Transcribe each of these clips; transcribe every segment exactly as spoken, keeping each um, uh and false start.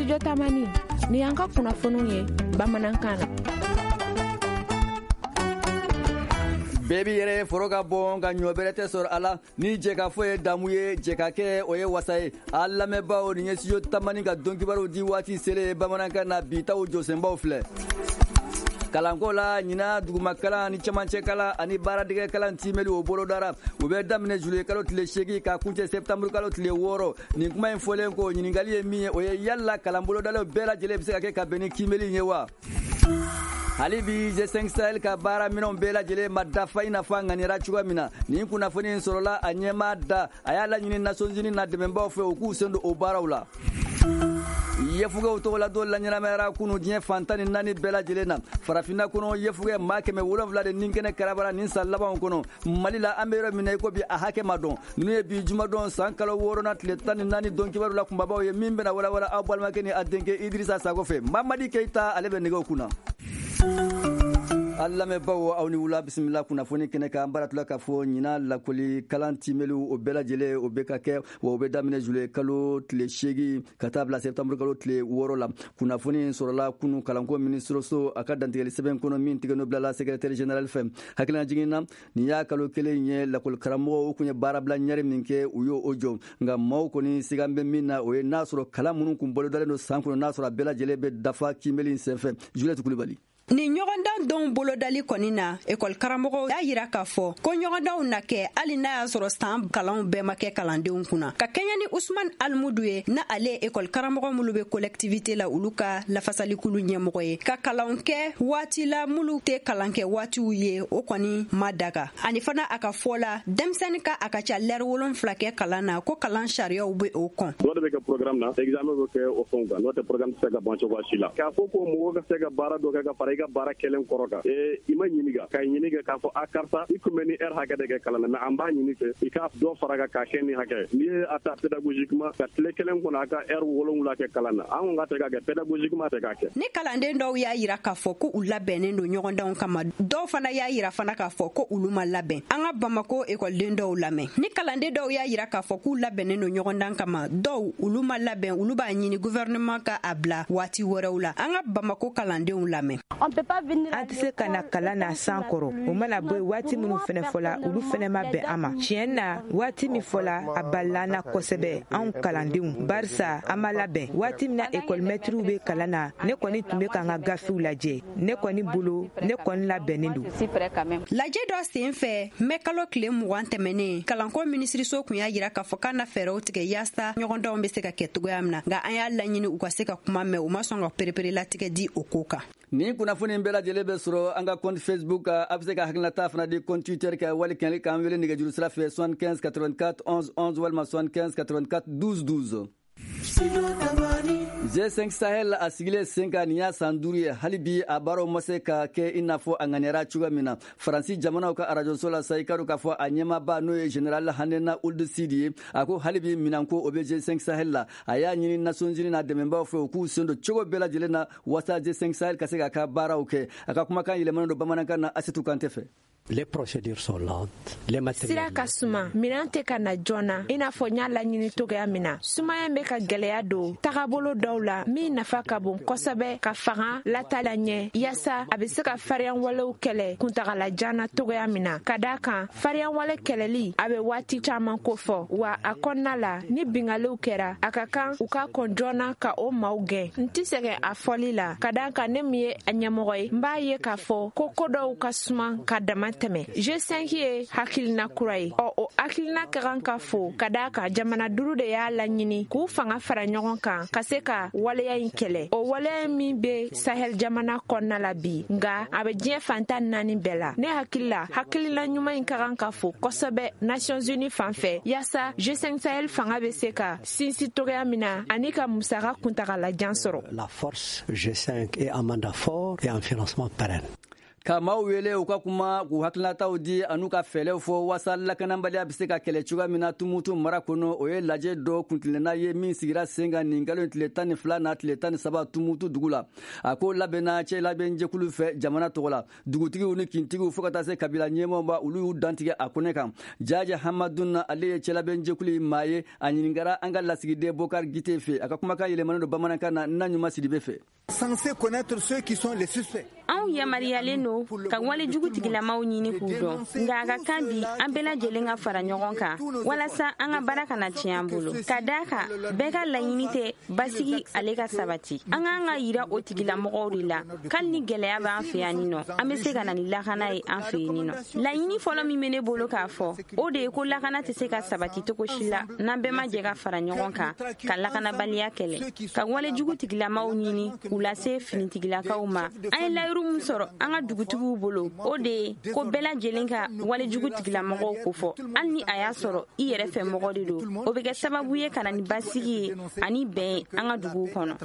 studio tamani ni yanka kunnafoniw ye bamanankan na. Baby yere foroga bon ga nyoberete sor ala ni jeka foye damuye jeka ke oye wasaye alla me ba oni studio tamani ga donki baro di wati sele bamanankan na bita o josemba ofle kalankola nyina duguma kala ni chamanche kala ani baradige kala timeli o bolo dara o be damne juillet kalo tile shegi ka kunche septembre kalo tile woro ni kuma infolen ko nyiningali mi o ye yalla kalambolo dalo bela jele bise ka ke beni kimeli nyewa halibi G cinq Sahel ka bara minon bela jele madafa ina fanga ni rachuga mina ni kuna foni sorola anyema da ayala nyini Nations Unies na dememba ofe oku sendo obarawla yefuge utola do la nyina mera kunu dien fantani nani bela jelena farafina kuno yefuge makeme wolo vlade ninkene karabara nin sallaba kuno malila amero minay ko bi ahake madon ne bi juma don sankalo woro na tletani nani donki baru la kumbaba ye mimbe na wala wala abwal makeni adenke Idrissa Sagofe Mamadi Keita alebe nego kuna alla me bawo awni wula bismillah kuna foni kene ka ambara tulaka fo nyina la koli kalanti melu o bela jele o beka ke wo be damine jule kalo tle shegi katabla septembre kalo tle woro la kuna foni sorola kunu kalanko ministro so akadanti seben kono min tigeno bla la secrétaire général fem hakina jingina ni ya kalo kele nye la kol karamo kunye barabla nyare minke uyo ojo nga maw koni sigambe minna o nasro kalamun kumbolo dale no sankuno nasro bela jele be dafa kimeli sefe jule tukulibali ni ɲɔgɔndan don bolodali kɔni na ekɔl karamɔgɔ y'a yira k'a fɔ ko ɲɔgɔndanw na kɛ hali n'a y'a sɔrɔ san kalanw bɛɛ ma kɛ kalandenw kunna ka kɛɲɛ ni Usman Almudu ye na ale ekɔl karamɔgɔ minnu bɛ collectivité la olu ka lafasalikulu ɲɛmɔgɔ ye ka kalanw kɛ waati la minnu tɛ kalan kɛ waatiw ye o kɔni ma daga ani fana a ka fɔ la denmisɛnnin ka a ka ca lɛri wolonfila kɛ kalan na ko kalan sariyaw bɛ o kɔn dɔ de bɛ kɛ programme na examen bɛ kɛ o fɛnw kan n'o tɛ programme tɛ se ka ban cogoya si la k'a fɔ ko mɔgɔ ka se ka baara dɔ kɛ ka fara i ka baara kelen kɔrɔ kan ee i ma ɲininka ka ɲininka k'a fɔ a karisa i kun bɛ ni heure hakɛ de kɛ kalan na mais an b'a ɲini fɛ i ka dɔ fara kan k'a kɛ ni hakɛ n'i ye a ta pédagogiquement ka tile kelen kɔnɔ a ka heure wolonwula kɛ kalan na an ka tɛ k'a kɛ pédagogiquement tɛ k'a kɛ ni kalanden dɔw y'a yira k'a fɔ ko u labɛnnen don ɲɔgɔndanw kama dɔw fana y'a yira fana k'a fɔ ko olu ma labɛn an ka Bamako ekɔliden dɔw lamɛn ni kalanden dɔw y'a yira k'a fɔ k'u labɛnnen don ɲɔgɔndan kama dɔw olu ma labɛn olu b'a ɲini gouvernement ka a bila waati wɛrɛw la an ka Bamako kalandenw lamɛn an tɛ se ka na kalan na san kɔrɔ o mana bɔ waati minnu fɛnɛ fɔla olu fɛnɛ ma bɛn an ma tiɲɛ na waati min fɔla a balila na kosɛbɛ anw kalandenw barisa an ma labɛn waati min na ekɔli mɛtiriw bɛ kalan na ne kɔni tun bɛ k'an ka gafew lajɛ ne kɔni bolo ne kɔni labɛnnen don lajɛ dɔ sen fɛ mɛ kalo tile mugan tɛmɛnen kalanko minisiriso kun y'a yira k'a fɔ k'an na fɛɛrɛw tigɛ yaasa ɲɔgɔndanw bɛ se ka kɛ cogoya min na nka an y'a laɲini u ka se ka kuma mɛn u ma sɔn ka perepere latigɛ di o ko kan ni kunnafoni bɛɛ lajɛlen bɛ sɔrɔ an ka compte Facebook a bɛ se ka hakilinata fana di compte Twitter kɛ wali kɛnɛ k'an wele nɛgɛjuru sira fɛ soixante-quinze quatre-vingt-quatre onze onze walima soixante-quinze quatre-vingt-quatre douze douze. G cinq Sahel a sigilen sen kan nin y'a san duuru ye hali bi a baaraw ma se ka kɛ i n'a fɔ a ŋaniyara cogoya min na Faransi jamanaw ka arajoso la sa i ka dɔn k'a fɔ a ɲɛmaaba n'o ye General Hanena Ould Sidi ye a ko hali bi minanko o bɛ G cinq Sahel la a y'a ɲini Nations Unies n'a dɛmɛbaaw fɛ u k'u sen don cogo bɛɛ lajɛlen na walasa G cinq Sahel ka se k'a ka baaraw kɛ a ka kumakan yɛlɛmalen don bamanankan na Asetu Kante fɛ. Les procédures sont lentes. Les sira ka suma minan tɛ ka na joona i n'a fɔ n y'a laɲini togoya min na sumaya bɛ ka gwɛlɛya don tagabolo dɔw la min nafa ka bon kosɛbɛ ka fanga latala ɲɛ yaasa a bɛ se ka fariyan walew kɛlɛ kuntagalajanna togoya min na ka daa kan fariyan wale kɛlɛli a bɛ waati caman kofɔ wa a kɔnɔna la ni bingaliw kɛra a ka kan u ka kɔn joona ka o maaw gɛn n tɛ sɛgɛn a fɔli la ka daa kan ne min ye a ɲɛmɔgɔ ye n b'a ye k'a fɔ ko ko dɔw ka suma ka dama tɛmɛ G cinq ye hakilina kura ye ɔ o hakilina ka kan ka fo ka daa kan jamana duuru de y'a laɲini k'u fanga fara ɲɔgɔn kan ka se ka waleya in kɛlɛ o waleya min bɛ Sahel jamana kɔnɔna la bi nka a bɛ diɲɛ fantan naani bɛɛ la ne hakili la hakilina ɲuman in ka kan ka fo kosɛbɛ Nations Unies fan fɛ yaasa G cinq Sahel fanga bɛ se ka sinsin togoya min na ani ka musaka kuntagalajan sɔrɔ. La force G cinq est un mandat fort et un financement pérenne. ka maaw wele u ka kuma k'u hakilinataw di an'u ka fɛɛlɛw fɔ wasa lakanabaliya be se ka kɛlɛ cogoya min na tumutu mara kɔnɔ o ye lajɛ dɔ kuntilenna ye min sigira sen kan nin kalo tile tan ni fila na tile tan ni saba tumutu dugu la a ko labɛnna cɛ labɛn jɛkulu fɛ jamana tɔgɔ la dugutigiw ni kintigiw fɔɔ ka taa se kabila ɲɛmɔgɔw ba olu y'u dantigɛ a kɔnɛ kan jaje hamaduna ale ye cɛlabɛn jɛkulu maa ye a ɲiningara an ka lasigiden bokar gite fɛ a ka kumakan yɛlɛmanen don bamanankan na na ɲuman sidibe fɛ censé connaître ceux qui sont les suspects. Anw yamariyalen no ka wale jugu tigilamaw ɲini k'u dɔn nka a ka kan bi an bɛɛ lajɛlen ka fara ɲɔgɔn kan walasa an ka baara kana tiɲɛ an bolo ka daa kan bɛɛ ka laɲini tɛ basigi ale ka sabati an k'an ka yira o tigilamɔgɔw de la hali ni gwɛlɛya b'an fɛ yan nin nɔ an bɛ se ka na ni lakana ye an fɛ yen nin nɔ laɲini fɔlɔ min bɛ ne bolo k'a fɔ o de ye ko lakana tɛ se ka sabati cogo si la n'an bɛɛ ma jɛ ka fara ɲɔgɔn kan ka lakanabaliya kɛlɛ ka wale jugu tigilamaw ɲini k'u lase finitigilakaw ma an ye layiru min sɔrɔ an ka dugutigiw bolo o de ye ko bɛɛ lajɛlen ka wale jugu tigilamɔgɔw ko fɔ hali ni a y'a sɔrɔ i yɛrɛ fɛ mɔgɔ de don o bɛ kɛ sababu ye ka na ni basigi ye ani bɛn an ka duguw kɔnɔ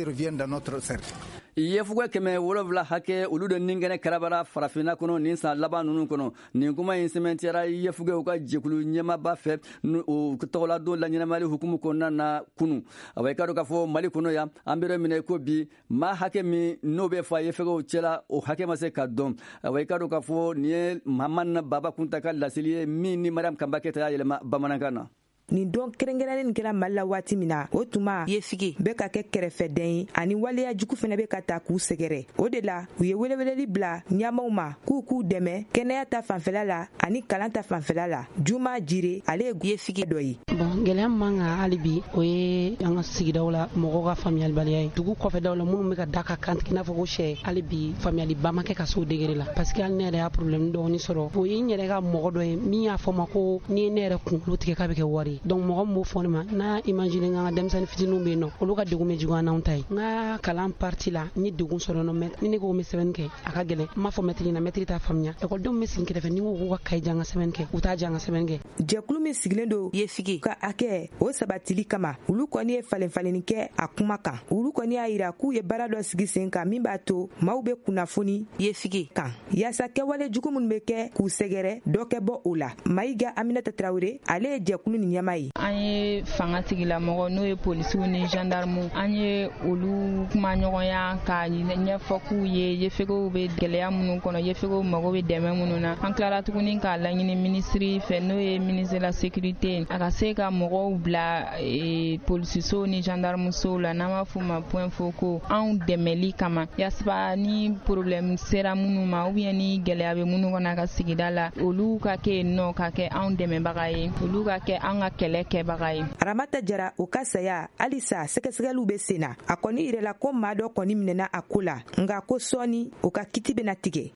yefugɛ kɛmɛ wolonwula hakɛ olu de ninkɛnɛ karabara farafinna kɔnɔ nin san laban nunu kɔnɔ nin kuma in sɛmɛntiyara yefugɛw ka jɛkulu ɲɛmaba fɛ o tɔgɔladon laɲɛnamali hukumu kɔnɔna na kunu awa i ka dɔ k'a fɔ mali kɔnɔ yan an bɛrɛ minɛ ko bi maa hakɛ min n'o bɛ fɔ yefugɛw cɛla o hakɛ ma se ka dɔn awa i ka dɔ k'a fɔ nin ye mahamana baba kunta ka laseli ye min ni mariam kanbakɛta y'a yɛlɛma bamanankan na nin don kɛrɛnkɛrɛnnen nin kɛra mali la waati min na o tuma yefige bɛ ka kɛ kɛrɛfɛdɛn ye ani waleya jugu fɛnɛ bɛ ka ta k'u sɛgɛrɛ o de la u ye weleweleli bila ɲɛmaw ma k'u k'u dɛmɛ kɛnɛya ta fanfɛla la ani kalan ta fanfɛla la juma jire ale ye yefige dɔ ye bon gɛlɛya man kan hali bi o ye an ka sigidaw la mɔgɔw ka faamuyalibaliya ye dugu kɔfɛdaw la minnu bɛ ka da ka kantigi n'a fɔ ko sɛ hali bi faamuyaliba ma kɛ ka se o degere la parce que hali ne yɛrɛ y'a problème dɔɔni sɔrɔ o ye n yɛrɛ ka mɔgɔ dɔ ye min y'a fɔ ma ko ni ye ne yɛrɛ kunkolo tigɛ k'a bɛ kɛ wari donc mɔgɔ m'o fɔ ne ma n'a imagine n ka denmisɛnnin fitininw bɛ yen nɔ olu ka degun bɛ juguya n'anw ta ye n ka kalan parti la n ye degun sɔrɔ nɔ ni ne ko n bɛ sɛbɛnni kɛ a ka gɛlɛn n m'a fɔ mɛtiri na mɛtiri t'a faamuya ekɔlidenw bɛ sigi kɛrɛfɛ ni ko k'u ka kayi jan ka sɛbɛnni kɛ u t'a jan ka sɛbɛnni kɛ jɛkulu min sigilen don yefige ka hakɛ o sabatili kama olu kɔni ye falenfalenni kɛ a kuma kan olu kɔni y'a yira k'u ye baara dɔ sigi sen kan min b'a to maaw bɛ kunnafoni yefige kan yaasa kɛwale jugu minnu bɛ kɛ k'u sɛgɛrɛ dɔ kɛ bɔ o la mayiga aminata tarawele ale ye jɛkulu nin ɲɛma ye an ye fanga tigilamɔgɔ n'o ye polisiw ni gendarmew an ye olu kuma ɲɔgɔnya ka ɲɛfɔ k'u ye yefegew bɛ gɛlɛya minnu kɔnɔ yefegew mago bɛ dɛmɛ minnu na an tilara tuguni k'a laɲini minisiri fɛ n'o ye ministre de la sécurité a ka se ka mɔgɔw bila polisisow ni gendarmesow la n'an b'a f'u ma point focal anw dɛmɛli kama yaasa ni problème sera minnu ma ou bien ni gɛlɛya bɛ minnu kɔnɔ a ka sigida la olu ka kɛ yen nɔ ka kɛ anw dɛmɛbaga ye olu ka kɛ an ka kɛlɛ kɛbaga ye aramata jara o ka saya halisa sɛgɛsɛgɛliw bɛ sen na a kɔni yirɛla ko maa dɔ kɔni minɛna a ko la nka ko sɔɔni o ka kiti bɛna tigɛ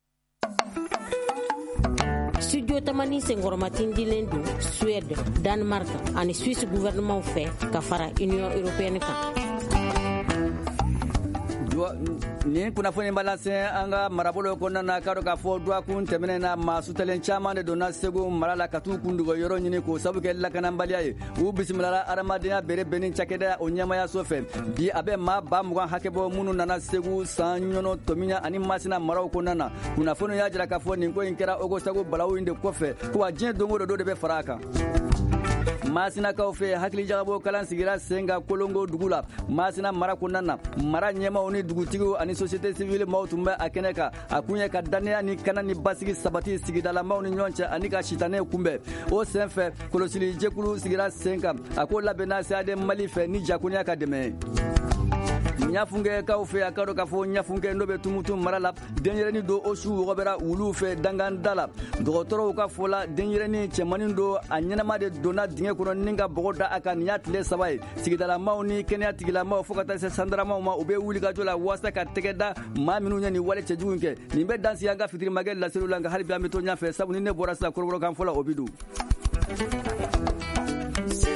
studio tamani senkɔrɔmatin dilen don Suède, Danemark ani Suisse gouvernement fɛ ka fara Union européenne kan nin kunnafoni b'a lase an ka marabolo kɔnɔna na k'a dɔn k'a fɔ duwakun tɛmɛnen na maa sutalen caman de donna segu mara la ka t'u kundugo yɔrɔ ɲini k'o sabu kɛ lakanabaliya ye u bisimilala adamadenya bere bɛn ni cakɛda o ɲɛmayaso fɛ bi a bɛ maa ba mugan hakɛ bɔ minnu nana segu san ɲɔnɔ tomiya ani masina maraw kɔnɔna na kunnafoni y'a jira k'a fɔ nin ko in kɛra ogosago balawu in de kɔfɛ ko wa diɲɛ don o don dɔ de bɛ fara a kan masinakaw fɛ hakili jagabo kalan sigira sen ka kolongo dugu la masina mara kɔnɔna na mara ɲɛmaw ni dugutigiw ani société civile maaw tun bɛ a kɛnɛ kan a kun ye ka dannaya ni kana ni basigi sabati sigidalamaw ni ɲɔgɔn cɛ ani ka sitanɛ kunbɛn o sen fɛ kɔlɔsili jɛkulu sigira sen kan a ko labɛnna sade mali fɛ ni jakuniya ka dɛmɛ ɲafunkɛkaw fɛ a ka dɔn k'a fɔ ɲafunkɛ n'o bɛ tumutu mara la denyɛrɛni do o su wɔgɔbɛra wuluw fɛ danganda la dɔgɔtɔrɔw ka fɔ la denyɛrɛni cɛmanin do a ɲɛnama de donna dingɛ kɔnɔ ni ka bɔgɔ da a kan nin y'a tile saba ye sigidalamaw ni kɛnɛya tigilamaw fɔɔ ka taa se sandaramaw ma u bɛ wulikajɔ la waasa ka tɛgɛ da maa minnu ye nin wale cɛjugu kɛ nin bɛ dansi an ka fitirimakɛ laseliw la nka hali bi an bɛ to ɲɛfɛ sabu ni ne bɔra sisan kɔrɔbɔrɔkan fɔ la o bi don